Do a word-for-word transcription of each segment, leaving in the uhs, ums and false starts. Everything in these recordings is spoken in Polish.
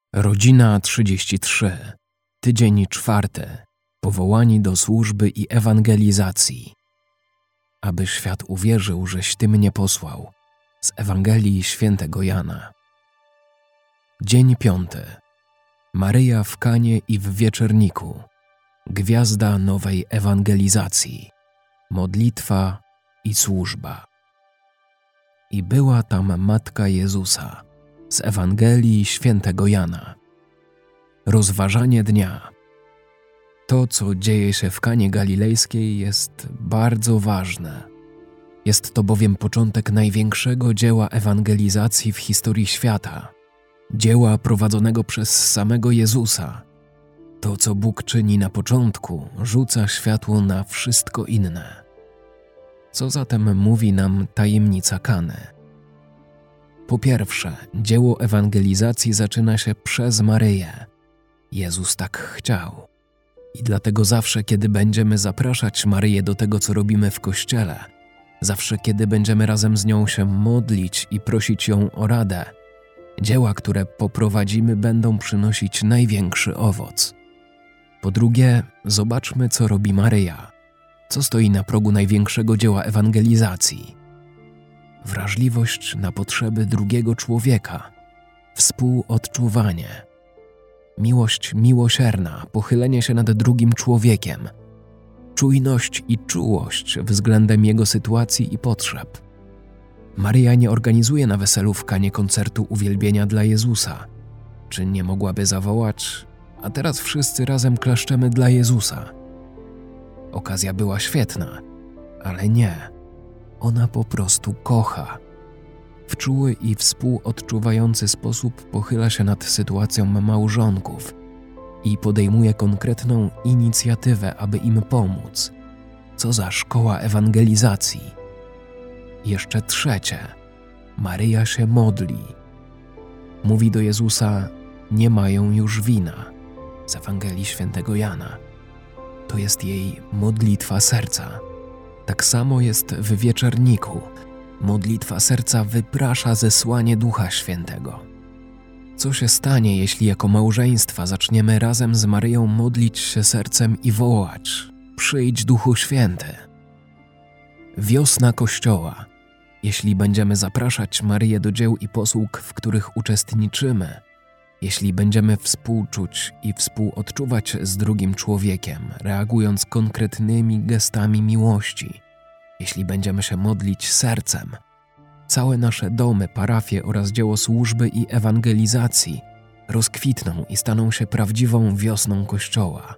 Rodzina trzydzieści trzy. Tydzień czwarty. Powołani do służby i ewangelizacji. Aby świat uwierzył, żeś Ty mnie posłał. Z Ewangelii Świętego Jana. Dzień piąty. Maryja w Kanie i w Wieczerniku. Gwiazda nowej ewangelizacji. Modlitwa i służba. I była tam Matka Jezusa. Z Ewangelii Świętego Jana. Rozważanie dnia. To, co dzieje się w Kanie Galilejskiej, jest bardzo ważne. Jest to bowiem początek największego dzieła ewangelizacji w historii świata. Dzieła prowadzonego przez samego Jezusa. To, co Bóg czyni na początku, rzuca światło na wszystko inne. Co zatem mówi nam tajemnica Kany? Po pierwsze, dzieło ewangelizacji zaczyna się przez Maryję. Jezus tak chciał. I dlatego zawsze, kiedy będziemy zapraszać Maryję do tego, co robimy w Kościele, zawsze, kiedy będziemy razem z nią się modlić i prosić ją o radę, dzieła, które poprowadzimy, będą przynosić największy owoc. Po drugie, zobaczmy, co robi Maryja. Co stoi na progu największego dzieła ewangelizacji? Wrażliwość na potrzeby drugiego człowieka, współodczuwanie, miłość miłosierna, pochylenie się nad drugim człowiekiem, czujność i czułość względem jego sytuacji i potrzeb. Maryja nie organizuje na weselu w Kanie koncertu uwielbienia dla Jezusa. Czy nie mogłaby zawołać: a teraz wszyscy razem klaszczemy dla Jezusa? Okazja była świetna, ale nie. Ona po prostu kocha. W czuły i współodczuwający sposób pochyla się nad sytuacją małżonków i podejmuje konkretną inicjatywę, aby im pomóc. Co za szkoła ewangelizacji. Jeszcze trzecie. Maryja się modli. Mówi do Jezusa: nie mają już wina. Z Ewangelii Świętego Jana. To jest jej modlitwa serca. Tak samo jest w Wieczerniku. Modlitwa serca wyprasza zesłanie Ducha Świętego. Co się stanie, jeśli jako małżeństwa zaczniemy razem z Maryją modlić się sercem i wołać: przyjdź Duchu Święty? Wiosna Kościoła. Jeśli będziemy zapraszać Maryję do dzieł i posług, w których uczestniczymy, jeśli będziemy współczuć i współodczuwać z drugim człowiekiem, reagując konkretnymi gestami miłości, jeśli będziemy się modlić sercem, całe nasze domy, parafie oraz dzieło służby i ewangelizacji rozkwitną i staną się prawdziwą wiosną Kościoła.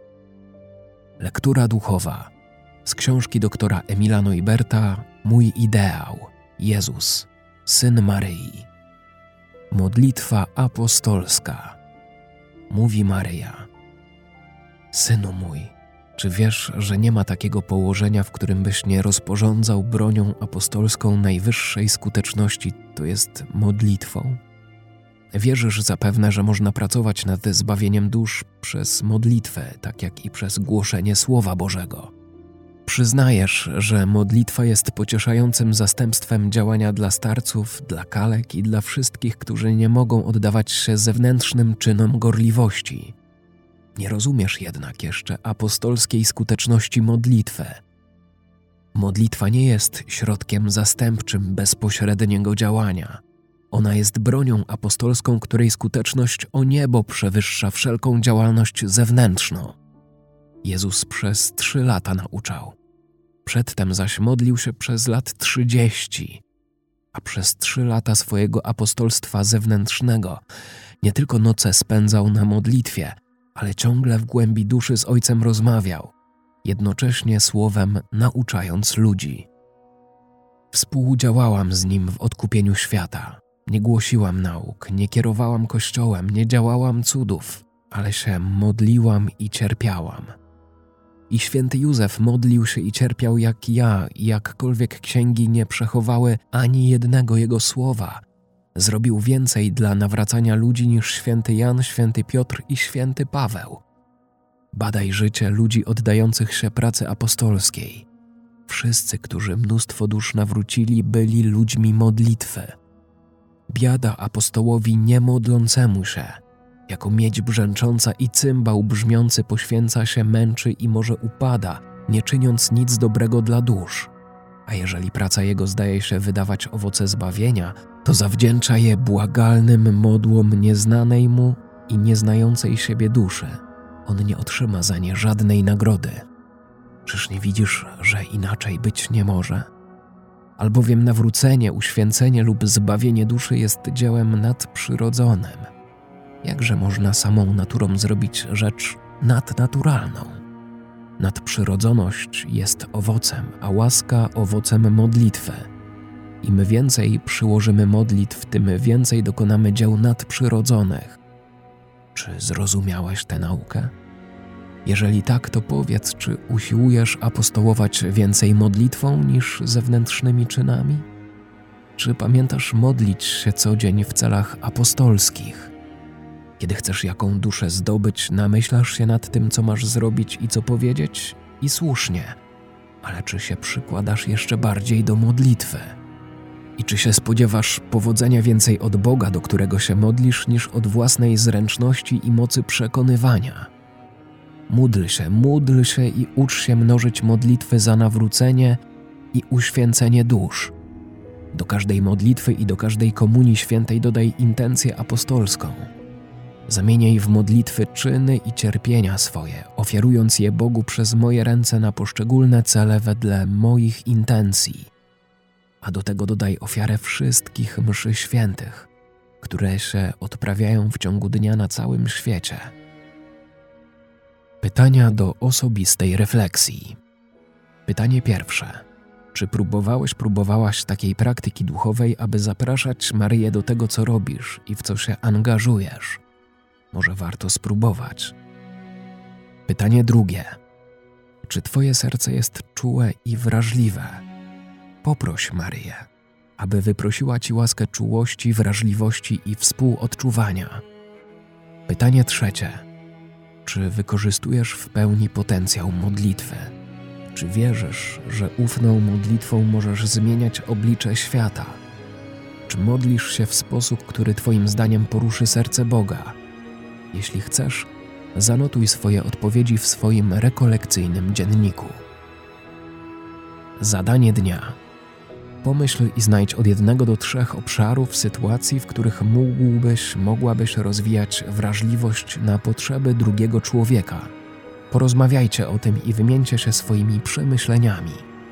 Lektura duchowa z książki doktora Emila Neuberta Mój ideał, Jezus, Syn Maryi. Modlitwa apostolska. Mówi Maryja: Synu mój, czy wiesz, że nie ma takiego położenia, w którym byś nie rozporządzał bronią apostolską najwyższej skuteczności, to jest modlitwą? Wierzysz zapewne, że można pracować nad zbawieniem dusz przez modlitwę, tak jak i przez głoszenie Słowa Bożego. Przyznajesz, że modlitwa jest pocieszającym zastępstwem działania dla starców, dla kalek i dla wszystkich, którzy nie mogą oddawać się zewnętrznym czynom gorliwości. Nie rozumiesz jednak jeszcze apostolskiej skuteczności modlitwy. Modlitwa nie jest środkiem zastępczym bezpośredniego działania. Ona jest bronią apostolską, której skuteczność o niebo przewyższa wszelką działalność zewnętrzną. Jezus przez trzy lata nauczał. Przedtem zaś modlił się przez lat trzydzieści, a przez trzy lata swojego apostolstwa zewnętrznego nie tylko noce spędzał na modlitwie, ale ciągle w głębi duszy z Ojcem rozmawiał, jednocześnie słowem nauczając ludzi. Współdziałałam z Nim w odkupieniu świata. Nie głosiłam nauk, nie kierowałam Kościołem, nie działałam cudów, ale się modliłam i cierpiałam. I święty Józef modlił się i cierpiał jak ja, i jakkolwiek księgi nie przechowały ani jednego jego słowa. Zrobił więcej dla nawracania ludzi niż święty Jan, święty Piotr i święty Paweł. Badaj życie ludzi oddających się pracy apostolskiej. Wszyscy, którzy mnóstwo dusz nawrócili, byli ludźmi modlitwy. Biada apostołowi niemodlącemu się, Jako miedź brzęcząca i cymbał brzmiący poświęca się, męczy i może upada, nie czyniąc nic dobrego dla dusz. A jeżeli praca jego zdaje się wydawać owoce zbawienia, to zawdzięcza je błagalnym modłom nieznanej mu i nieznającej siebie duszy. On nie otrzyma za nie żadnej nagrody. Czyż nie widzisz, że inaczej być nie może? Albowiem nawrócenie, uświęcenie lub zbawienie duszy jest dziełem nadprzyrodzonym. Jakże można samą naturą zrobić rzecz nadnaturalną? Nadprzyrodzoność jest owocem, a łaska owocem modlitwy. Im więcej przyłożymy modlitw, tym więcej dokonamy dzieł nadprzyrodzonych. Czy zrozumiałeś tę naukę? Jeżeli tak, to powiedz, czy usiłujesz apostołować więcej modlitwą niż zewnętrznymi czynami? Czy pamiętasz modlić się co dzień w celach apostolskich? Kiedy chcesz jaką duszę zdobyć, namyślasz się nad tym, co masz zrobić i co powiedzieć? I słusznie. Ale czy się przykładasz jeszcze bardziej do modlitwy? I czy się spodziewasz powodzenia więcej od Boga, do którego się modlisz, niż od własnej zręczności i mocy przekonywania? Módl się, módl się i ucz się mnożyć modlitwy za nawrócenie i uświęcenie dusz. Do każdej modlitwy i do każdej komunii świętej dodaj intencję apostolską. Zamieniaj w modlitwy czyny i cierpienia swoje, ofiarując je Bogu przez moje ręce na poszczególne cele wedle moich intencji. A do tego dodaj ofiarę wszystkich mszy świętych, które się odprawiają w ciągu dnia na całym świecie. Pytania do osobistej refleksji. Pytanie pierwsze. Czy próbowałeś, próbowałaś takiej praktyki duchowej, aby zapraszać Maryję do tego, co robisz i w co się angażujesz? Może warto spróbować. Pytanie drugie. Czy twoje serce jest czułe i wrażliwe? Poproś Maryję, aby wyprosiła ci łaskę czułości, wrażliwości i współodczuwania. Pytanie trzecie. Czy wykorzystujesz w pełni potencjał modlitwy? Czy wierzysz, że ufną modlitwą możesz zmieniać oblicze świata? Czy modlisz się w sposób, który twoim zdaniem poruszy serce Boga? Jeśli chcesz, zanotuj swoje odpowiedzi w swoim rekolekcyjnym dzienniku. Zadanie dnia. Pomyśl i znajdź od jednego do trzech obszarów sytuacji, w których mógłbyś, mogłabyś rozwijać wrażliwość na potrzeby drugiego człowieka. Porozmawiajcie o tym i wymieńcie się swoimi przemyśleniami.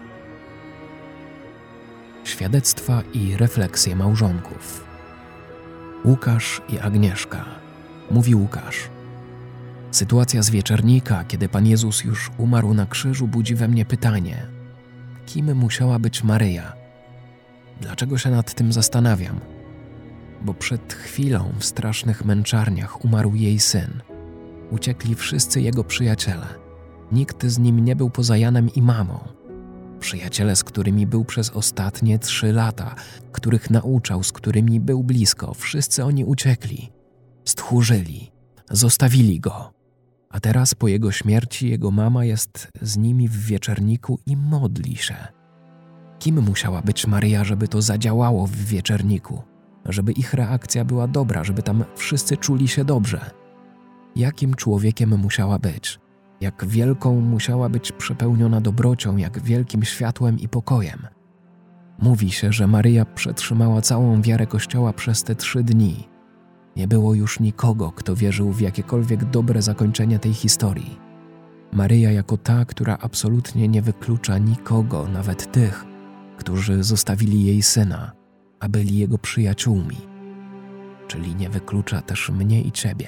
Świadectwa i refleksje małżonków. Łukasz i Agnieszka. Mówi Łukasz. Sytuacja z wieczernika, kiedy Pan Jezus już umarł na krzyżu, budzi we mnie pytanie: kim musiała być Maryja? Dlaczego się nad tym zastanawiam? Bo przed chwilą w strasznych męczarniach umarł jej syn. Uciekli wszyscy jego przyjaciele. Nikt z nim nie był poza Janem i mamą. Przyjaciele, z którymi był przez ostatnie trzy lata, których nauczał, z którymi był blisko, wszyscy oni uciekli. Stchórzyli, zostawili go. A teraz po jego śmierci jego mama jest z nimi w wieczerniku i modli się. Kim musiała być Maryja, żeby to zadziałało w wieczerniku? Żeby ich reakcja była dobra, żeby tam wszyscy czuli się dobrze. Jakim człowiekiem musiała być? Jak wielką musiała być przepełniona dobrocią, jak wielkim światłem i pokojem? Mówi się, że Maryja przetrzymała całą wiarę Kościoła przez te trzy dni. Nie było już nikogo, kto wierzył w jakiekolwiek dobre zakończenie tej historii. Maryja jako ta, która absolutnie nie wyklucza nikogo, nawet tych, którzy zostawili jej syna, a byli jego przyjaciółmi. Czyli nie wyklucza też mnie i ciebie.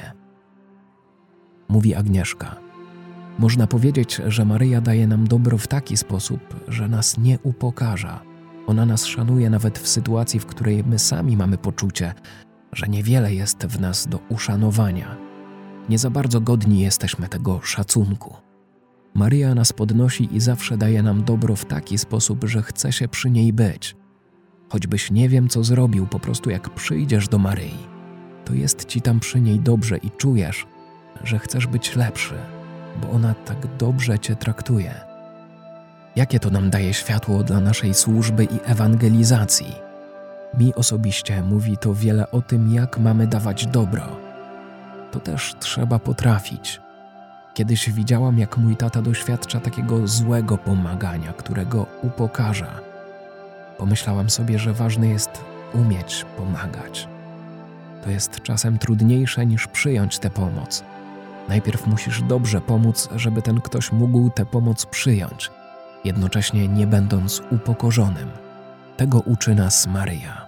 Mówi Agnieszka. Można powiedzieć, że Maryja daje nam dobro w taki sposób, że nas nie upokarza. Ona nas szanuje nawet w sytuacji, w której my sami mamy poczucie, że niewiele jest w nas do uszanowania. Nie za bardzo godni jesteśmy tego szacunku. Maryja nas podnosi i zawsze daje nam dobro w taki sposób, że chce się przy niej być. Choćbyś nie wiem, co zrobił, po prostu jak przyjdziesz do Maryi, to jest ci tam przy niej dobrze i czujesz, że chcesz być lepszy, bo ona tak dobrze cię traktuje. Jakie to nam daje światło dla naszej służby i ewangelizacji? Mi osobiście mówi to wiele o tym, jak mamy dawać dobro. to też trzeba potrafić. Kiedyś widziałam, jak mój tata doświadcza takiego złego pomagania, którego upokarza. Pomyślałam sobie, że ważne jest umieć pomagać. To jest czasem trudniejsze niż przyjąć tę pomoc. Najpierw musisz dobrze pomóc, żeby ten ktoś mógł tę pomoc przyjąć, jednocześnie nie będąc upokorzonym. Tego uczy nas Maryja.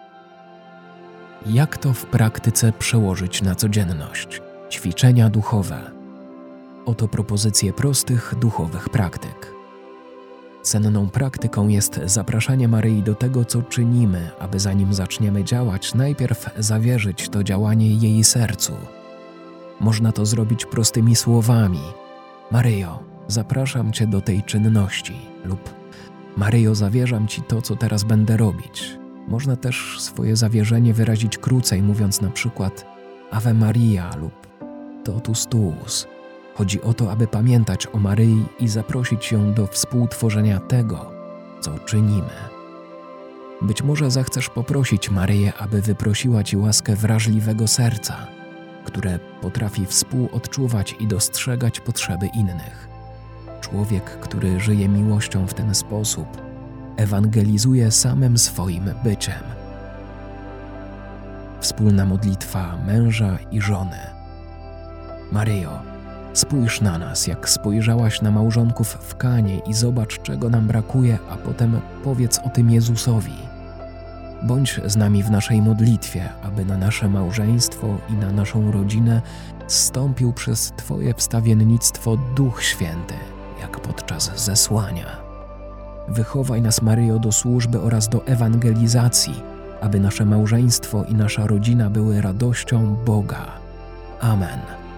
Jak to w praktyce przełożyć na codzienność? Ćwiczenia duchowe. Oto propozycje prostych, duchowych praktyk. Cenną praktyką jest zapraszanie Maryi do tego, co czynimy, aby zanim zaczniemy działać, najpierw zawierzyć to działanie jej sercu. Można to zrobić prostymi słowami. Maryjo, zapraszam Cię do tej czynności lub Maryjo, zawierzam Ci to, co teraz będę robić. Można też swoje zawierzenie wyrazić krócej, mówiąc na przykład Ave Maria lub Totus Tuus. Chodzi o to, aby pamiętać o Maryi i zaprosić ją do współtworzenia tego, co czynimy. Być może zechcesz poprosić Maryję, aby wyprosiła Ci łaskę wrażliwego serca, które potrafi współodczuwać i dostrzegać potrzeby innych. Człowiek, który żyje miłością w ten sposób, ewangelizuje samym swoim byciem. Wspólna modlitwa męża i żony. Maryjo, spójrz na nas, jak spojrzałaś na małżonków w Kanie i zobacz, czego nam brakuje, a potem powiedz o tym Jezusowi. Bądź z nami w naszej modlitwie, aby na nasze małżeństwo i na naszą rodzinę zstąpił przez Twoje wstawiennictwo Duch Święty, jak podczas zesłania. Wychowaj nas, Maryjo, do służby oraz do ewangelizacji, aby nasze małżeństwo i nasza rodzina były radością Boga. Amen.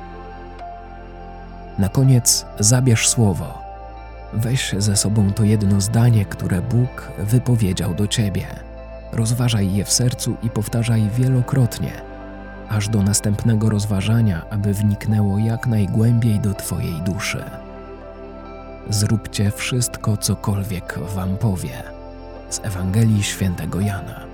Na koniec zabierz słowo. Weź ze sobą to jedno zdanie, które Bóg wypowiedział do Ciebie. Rozważaj je w sercu i powtarzaj wielokrotnie, aż do następnego rozważania, aby wniknęło jak najgłębiej do Twojej duszy. Zróbcie wszystko, cokolwiek Wam powie. Z Ewangelii Świętego Jana.